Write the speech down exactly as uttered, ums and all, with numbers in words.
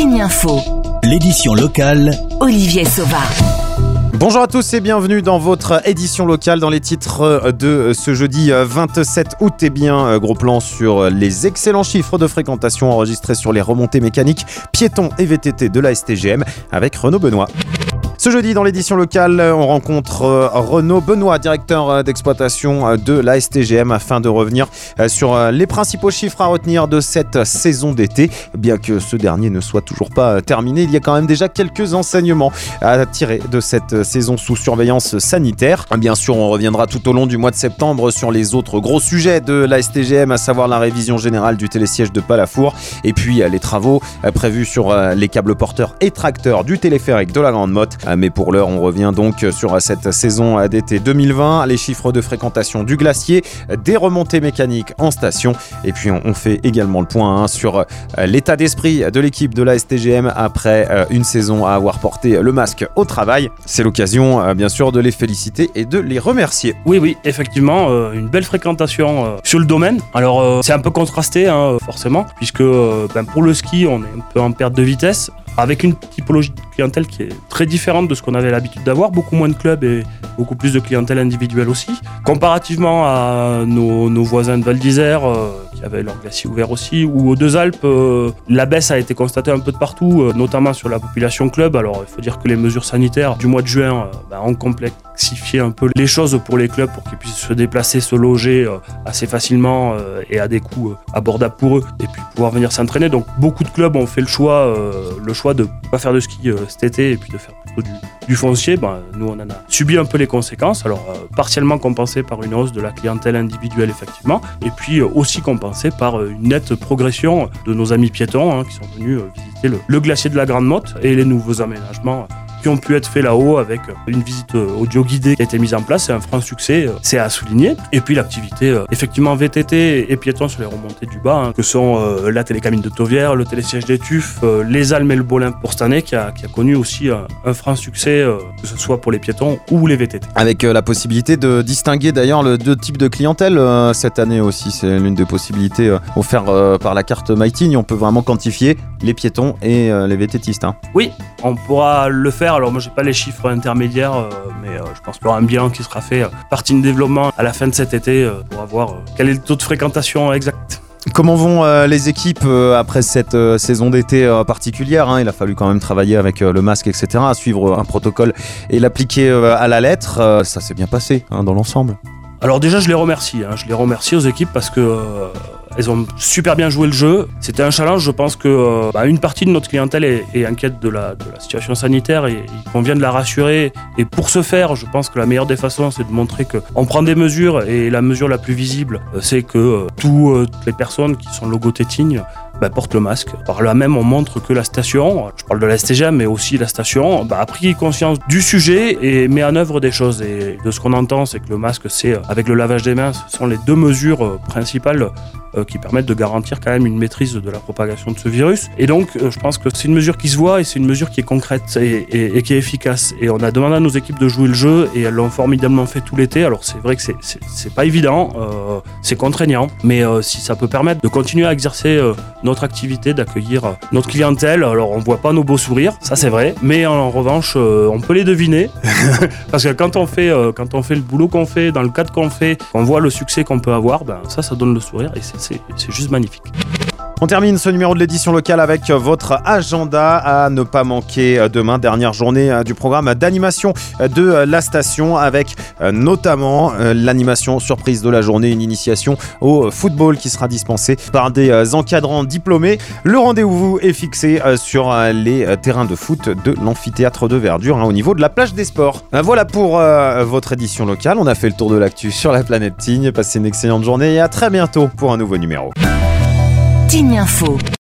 Tignes Info, l'édition locale, Olivier Sauva. Bonjour à tous et bienvenue dans votre édition locale. Dans les titres de ce jeudi vingt-sept août, eh bien, gros plan sur les excellents chiffres de fréquentation enregistrés sur les remontées mécaniques piétons et V T T de la S T G M avec Renaud Benoît. Ce jeudi, dans l'édition locale, on rencontre Renaud Benoît, directeur d'exploitation de la S T G M, afin de revenir sur les principaux chiffres à retenir de cette saison d'été. Bien que ce dernier ne soit toujours pas terminé, il y a quand même déjà quelques enseignements à tirer de cette saison sous surveillance sanitaire. Bien sûr, on reviendra tout au long du mois de septembre sur les autres gros sujets de la S T G M, à savoir la révision générale du télésiège de Palafour et puis les travaux prévus sur les câbles porteurs et tracteurs du téléphérique de la Grande Motte. Mais pour l'heure, on revient donc sur cette saison d'été deux mille vingt, les chiffres de fréquentation du glacier, des remontées mécaniques en station, et puis on fait également le point hein, sur l'état d'esprit de l'équipe de la S T G M après une saison à avoir porté le masque au travail. C'est l'occasion bien sûr de les féliciter et de les remercier. Oui, oui, effectivement, euh, une belle fréquentation euh, sur le domaine. Alors euh, c'est un peu contrasté hein, forcément, puisque euh, ben, pour le ski, on est un peu en perte de vitesse, avec une typologie de clientèle qui est très différente de ce qu'on avait l'habitude d'avoir, beaucoup moins de clubs et beaucoup plus de clientèle individuelle aussi. Comparativement à nos, nos voisins de Val d'Isère, euh, qui avaient leur glacier ouvert aussi, ou aux Deux Alpes, euh, la baisse a été constatée un peu de partout, euh, notamment sur la population club. Alors il faut dire que les mesures sanitaires du mois de juin euh, bah, ont complexifié un peu les choses pour les clubs, pour qu'ils puissent se déplacer, se loger euh, assez facilement euh, et à des coûts euh, abordables pour eux, et puis pouvoir venir s'entraîner. Donc beaucoup de clubs ont fait le choix, euh, le choix de ne pas faire de ski euh, cet été et puis de faire plutôt du, du foncier. Ben, nous on en a subi un peu les conséquences, alors euh, partiellement compensé par une hausse de la clientèle individuelle effectivement, et puis euh, aussi compensé par euh, une nette progression de nos amis piétons hein, qui sont venus euh, visiter le, le glacier de la Grande Motte et les nouveaux aménagements euh, qui ont pu être faits là-haut avec une visite audio guidée qui a été mise en place. C'est un franc succès, c'est à souligner. Et puis l'activité effectivement V T T et piétons sur les remontées du bas, hein, que sont euh, la télécabine de Tauvière, le télésiège des Tuffes, euh, les Almes et le Bolin pour cette année qui a, qui a connu aussi un, un franc succès, euh, que ce soit pour les piétons ou les V T T. Avec euh, la possibilité de distinguer d'ailleurs le deux types de clientèle euh, cette année aussi. C'est l'une des possibilités euh, offertes euh, par la carte MyTignes. On peut vraiment quantifier les piétons et euh, les VTTistes. Hein. Oui, on pourra le faire. Alors moi j'ai pas les chiffres intermédiaires, euh, mais euh, je pense qu'il y aura un bilan qui sera fait euh, par Team Développement à la fin de cet été euh, pour avoir euh, quel est le taux de fréquentation exact. Comment vont euh, les équipes euh, après cette euh, saison d'été euh, particulière hein. Il a fallu quand même travailler avec euh, le masque, et cetera, suivre un protocole et l'appliquer euh, à la lettre. Euh, ça s'est bien passé hein, dans l'ensemble. Alors déjà je les remercie, hein. je les remercie aux équipes parce que euh, elles ont super bien joué le jeu. C'était un challenge, je pense que euh, bah, une partie de notre clientèle est, est inquiète de la, de la situation sanitaire et il convient de la rassurer. Et pour ce faire, je pense que la meilleure des façons, c'est de montrer qu'on prend des mesures et la mesure la plus visible, c'est que euh, toutes les personnes qui sont logotées Tignes bah, portent le masque. Par là même, on montre que la station, je parle de la S T G M, mais aussi la station, bah, a pris conscience du sujet et met en œuvre des choses. Et de ce qu'on entend, c'est que le masque, c'est avec le lavage des mains, ce sont les deux mesures principales euh, qui permettent de garantir quand même une maîtrise de la propagation de ce virus. Et donc, euh, je pense que c'est une mesure qui se voit et c'est une mesure qui est concrète et, et, et qui est efficace. Et on a demandé à nos équipes de jouer le jeu et elles l'ont formidablement fait tout l'été. Alors c'est vrai que c'est, c'est, c'est pas évident, euh, c'est contraignant, mais euh, si ça peut permettre de continuer à exercer euh, notre activité, d'accueillir euh, notre clientèle, alors on voit pas nos beaux sourires, ça c'est vrai, mais en revanche, euh, on peut les deviner parce que quand on fait, euh, quand on fait le boulot qu'on fait, dans le cadre qu'on fait, on voit le succès qu'on peut avoir, ben ça, ça donne le sourire et c'est C'est, c'est juste magnifique. On termine ce numéro de l'édition locale avec votre agenda à ne pas manquer demain, dernière journée du programme d'animation de la station avec notamment l'animation surprise de la journée, une initiation au football qui sera dispensée par des encadrants diplômés. Le rendez-vous est fixé sur les terrains de foot de l'amphithéâtre de Verdure hein, au niveau de la plage des sports. Voilà pour euh, votre édition locale. On a fait le tour de l'actu sur la planète Tignes. Passez une excellente journée et à très bientôt pour un nouveau numéro. Tignes Info.